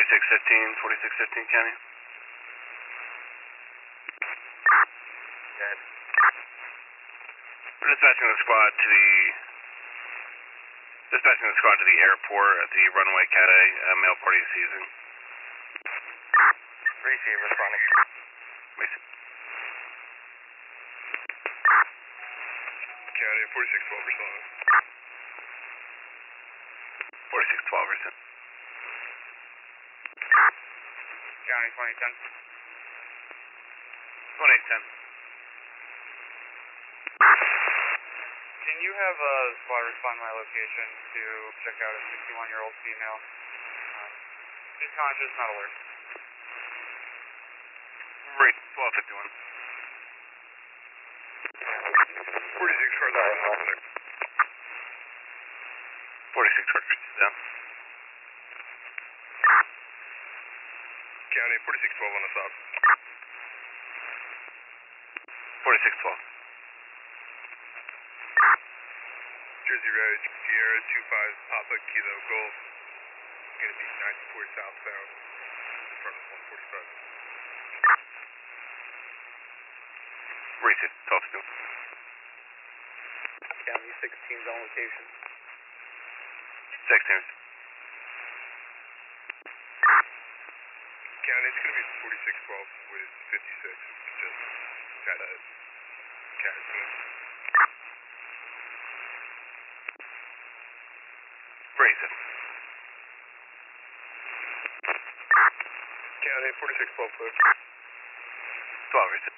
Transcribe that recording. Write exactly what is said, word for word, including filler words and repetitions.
forty-six fifteen, forty-six fifteen County. Good. We're dispatching the squad to the dispatching the squad to the airport at the runway Cat A, uh, mail party season. Receive, responding. County forty-six twelve responding. forty-six twelve percent. County twenty ten. twenty ten. Can you have a uh, squad respond my location to check out a sixty-one year old female? Um, she's conscious, not alert. Right, twelve fifty-one. forty-six further on forty-six further down. County forty-six twelve on the stop. forty-six twelve. Jersey Road, Sierra two five Papa Kilo Golf. Going to be ninety-four southbound in front of one forty-five. Receive, twelve fifty-one. County sixteen's on location. sixteen. County, it's going to be forty-six twelve with fifty-six. Just got a cat team. Receive. County forty-six twelve, clear. twelve, receive.